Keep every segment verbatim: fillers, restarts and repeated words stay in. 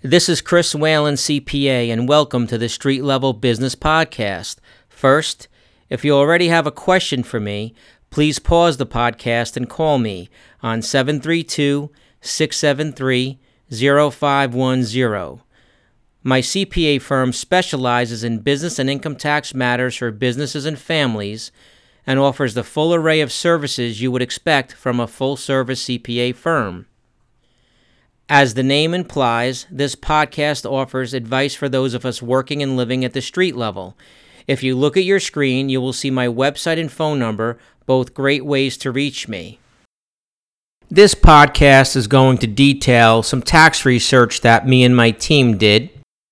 This is Chris Whalen, C P A, and welcome to the Street Level Business Podcast. First, if you already have a question for me, please pause the podcast and call me on seven three two, six seven three, zero five one zero. My C P A firm specializes in business and income tax matters for businesses and families and offers the full array of services you would expect from a full-service C P A firm. As the name implies, this podcast offers advice for those of us working and living at the street level. If you look at your screen, you will see my website and phone number, both great ways to reach me. This podcast is going to detail some tax research that me and my team did,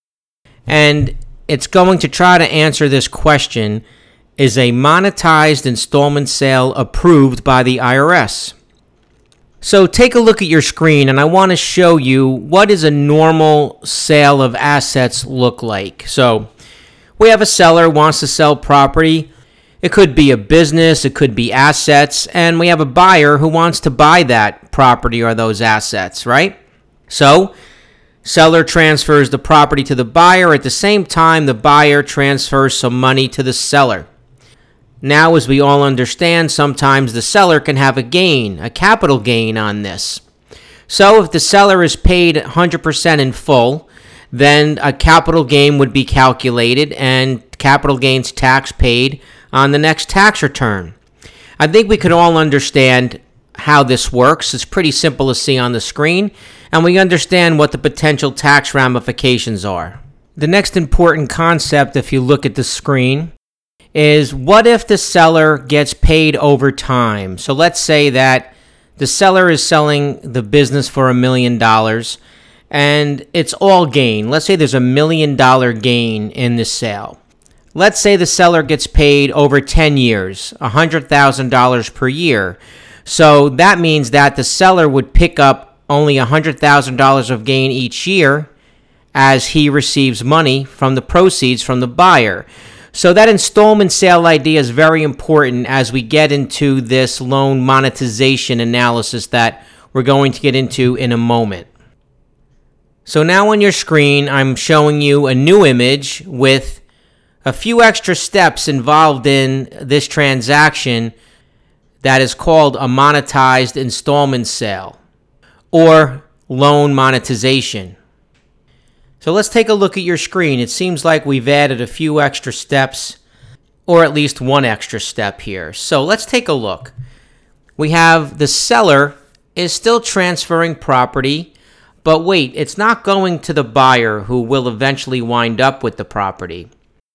and it's going to try to answer this question: is a monetized installment sale approved by the I R S? So take a look at your screen, and I want to show you what does a normal sale of assets look like. So we have a seller who wants to sell property. It could be a business, it could be assets, and we have a buyer who wants to buy that property or those assets, right? So seller transfers the property to the buyer. At the same time, the buyer transfers some money to the seller. Now, as we all understand, sometimes the seller can have a gain, a capital gain on this. So if the seller is paid one hundred percent in full, then a capital gain would be calculated and capital gains tax paid on the next tax return. I think we can all understand how this works. It's pretty simple to see on the screen, and we understand what the potential tax ramifications are. The next important concept, if you look at the screen, is what if the seller gets paid over time? So let's say that the seller is selling the business for a million dollars and it's all gain. Let's say there's a million dollar gain in the sale. Let's say the seller gets paid over ten years, one hundred thousand dollars per year. So that means that the seller would pick up only one hundred thousand dollars of gain each year as he receives money from the proceeds from the buyer. So that installment sale idea is very important as we get into this loan monetization analysis that we're going to get into in a moment. So now on your screen, I'm showing you a new image with a few extra steps involved in this transaction that is called a monetized installment sale or loan monetization. So let's take a look at your screen. It seems like we've added a few extra steps, or at least one extra step here. So let's take a look. We have the seller is still transferring property, but wait, it's not going to the buyer who will eventually wind up with the property.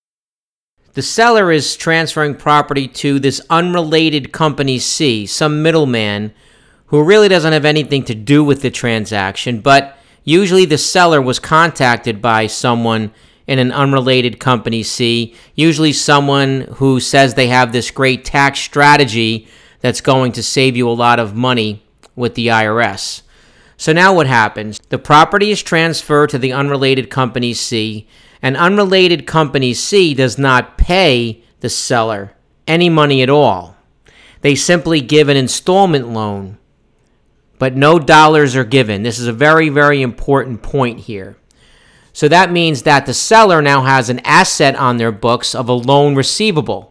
The seller is transferring property to this unrelated company C, some middleman who really doesn't have anything to do with the transaction, but usually the seller was contacted by someone in an unrelated company C, usually someone who says they have this great tax strategy that's going to save you a lot of money with the I R S. So now what happens? The property is transferred to the unrelated company C, and unrelated company C does not pay the seller any money at all. They simply give an installment loan, but no dollars are given. This is a very, very important point here. So that means that the seller now has an asset on their books of a loan receivable.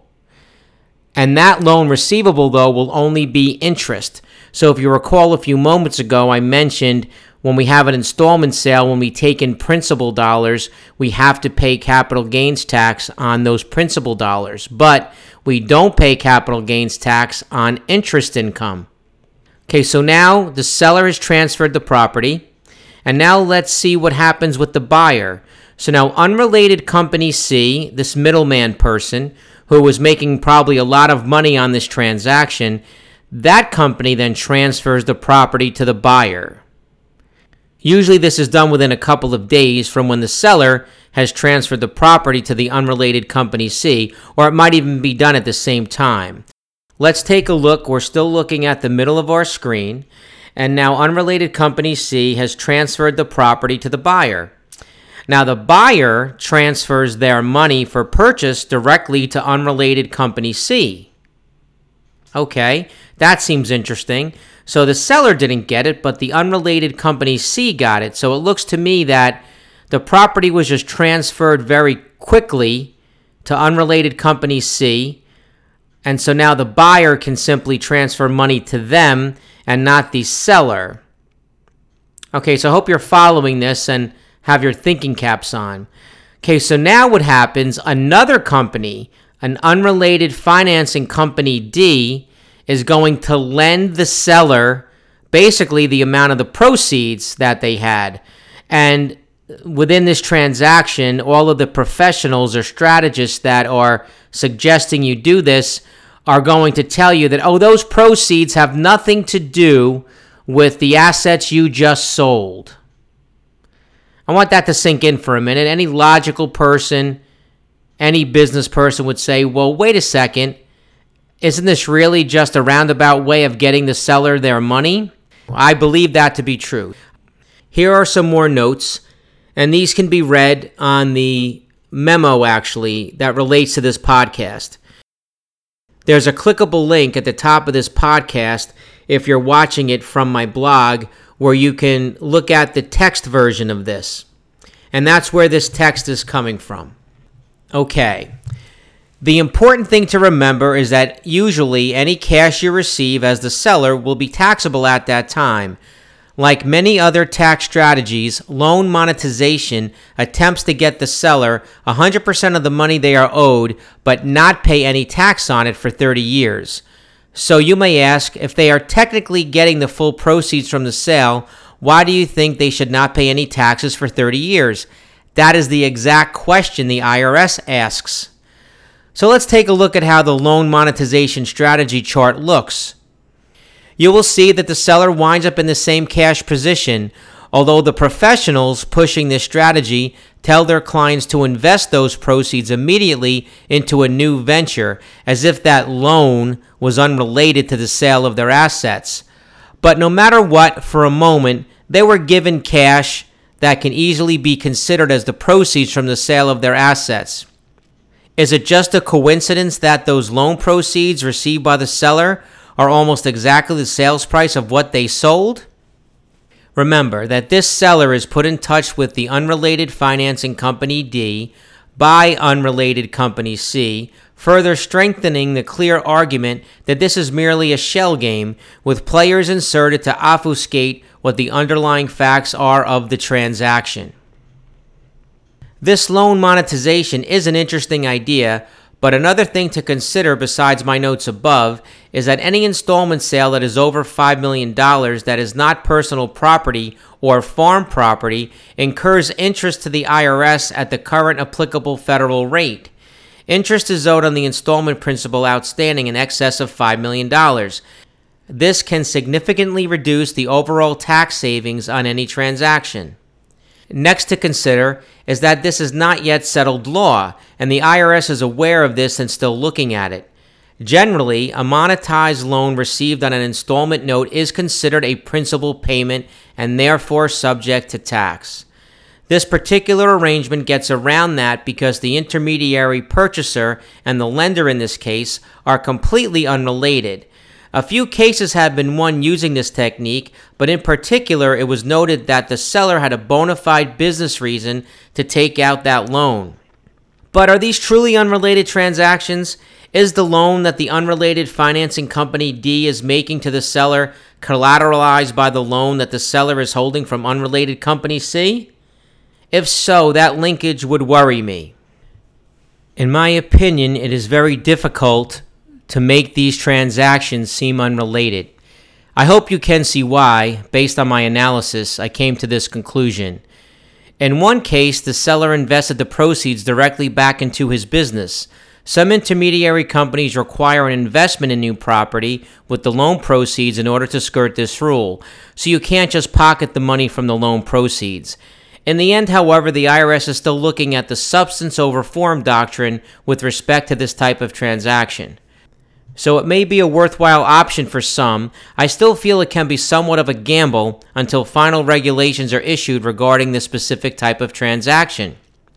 And that loan receivable, though, will only be interest. So if you recall a few moments ago, I mentioned when we have an installment sale, when we take in principal dollars, we have to pay capital gains tax on those principal dollars. But we don't pay capital gains tax on interest income. Okay, so now the seller has transferred the property, and now let's see what happens with the buyer. So now unrelated company C, this middleman person who was making probably a lot of money on this transaction, that company then transfers the property to the buyer. Usually this is done within a couple of days from when the seller has transferred the property to the unrelated company C, or it might even be done at the same time. Let's take a look. We're still looking at the middle of our screen, and now unrelated company C has transferred the property to the buyer. Now the buyer transfers their money for purchase directly to unrelated company C. Okay, that seems interesting. So the seller didn't get it, but the unrelated company C got it. So it looks to me that The property was just transferred very quickly to unrelated company C, and so now the buyer can simply transfer money to them and not the seller. Okay, so I hope you're following this and have your thinking caps on. Okay, so now what happens, another company, an unrelated financing company D, is going to lend the seller basically the amount of the proceeds that they had. And within this transaction, all of the professionals or strategists that are suggesting you do this are going to tell you that, oh, those proceeds have nothing to do with the assets you just sold. I want that to sink in for a minute. Any logical person, any business person would say, well, wait a second. Isn't this really just a roundabout way of getting the seller their money? I believe that to be true. Here are some more notes, and these can be read on the memo, actually, that relates to this podcast. There's a clickable link at the top of this podcast if you're watching it from my blog, where you can look at the text version of this. And that's where this text is coming from. Okay. The important thing to remember is that usually any cash you receive as the seller will be taxable at that time. Like many other tax strategies, loan monetization attempts to get the seller one hundred percent of the money they are owed, but not pay any tax on it for thirty years. So you may ask, if they are technically getting the full proceeds from the sale, why do you think they should not pay any taxes for thirty years? That is the exact question the I R S asks. So let's take a look at how the loan monetization strategy chart looks. You will see that the seller winds up in the same cash position, although the professionals pushing this strategy tell their clients to invest those proceeds immediately into a new venture, as if that loan was unrelated to the sale of their assets. But no matter what, for a moment, they were given cash that can easily be considered as the proceeds from the sale of their assets. Is it just a coincidence that those loan proceeds received by the seller are almost exactly the sales price of what they sold? Remember that this seller is put in touch with the unrelated financing company D by unrelated company C, further strengthening the clear argument that this is merely a shell game with players inserted to obfuscate what the underlying facts are of the transaction. This loan monetization is an interesting idea, but another thing to consider besides my notes above is that any installment sale that is over five million dollars that is not personal property or farm property incurs interest to the I R S at the current applicable federal rate. Interest is owed on the installment principal outstanding in excess of five million dollars. This can significantly reduce the overall tax savings on any transaction. Next to consider is that this is not yet settled law, and the I R S is aware of this and still looking at it. Generally, a monetized loan received on an installment note is considered a principal payment and therefore subject to tax. This particular arrangement gets around that because the intermediary purchaser and the lender in this case are completely unrelated. A few cases have been won using this technique, but in particular, it was noted that the seller had a bona fide business reason to take out that loan. But are these truly unrelated transactions? Is the loan that the unrelated financing company D is making to the seller collateralized by the loan that the seller is holding from unrelated company C? If so, that linkage would worry me. In my opinion, it is very difficult to make these transactions seem unrelated. I hope you can see why, based on my analysis, I came to this conclusion. In one case, the seller invested the proceeds directly back into his business. Some intermediary companies require an investment in new property with the loan proceeds in order to skirt this rule, so you can't just pocket the money from the loan proceeds. In the end, however, the I R S is still looking at the substance over form doctrine with respect to this type of transaction. So it may be a worthwhile option for some. I still feel it can be somewhat of a gamble until final regulations are issued regarding this specific type of transaction.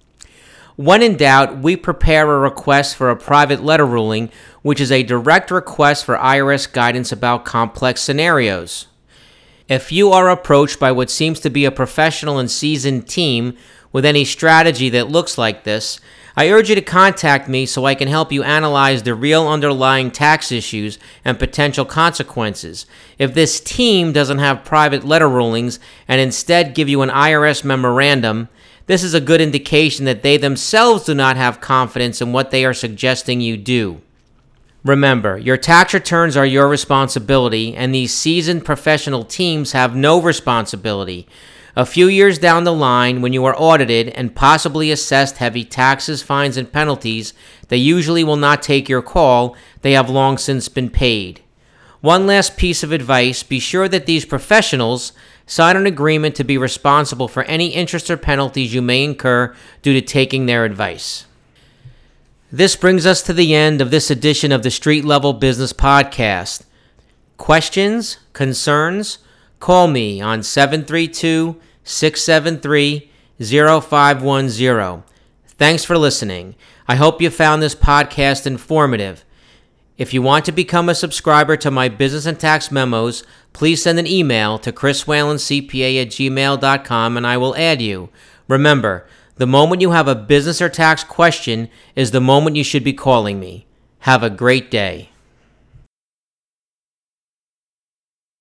When in doubt, we prepare a request for a private letter ruling, which is a direct request for I R S guidance about complex scenarios. If you are approached by what seems to be a professional and seasoned team with any strategy that looks like this, I urge you to contact me so I can help you analyze the real underlying tax issues and potential consequences. If this team doesn't have private letter rulings and instead give you an I R S memorandum, this is a good indication that they themselves do not have confidence in what they are suggesting you do. Remember, your tax returns are your responsibility, and these seasoned professional teams have no responsibility. A few years down the line, when you are audited and possibly assessed heavy taxes, fines, and penalties, they usually will not take your call. They have long since been paid. One last piece of advice: be sure that these professionals sign an agreement to be responsible for any interest or penalties you may incur due to taking their advice. This brings us to the end of this edition of the Street Level Business Podcast. Questions? Concerns? Call me on seven three two, six seven three, zero five one zero. Thanks for listening. I hope you found this podcast informative. If you want to become a subscriber to my business and tax memos, please send an email to chris whalen c p a at gmail dot com and I will add you. Remember, the moment you have a business or tax question is the moment you should be calling me. Have a great day.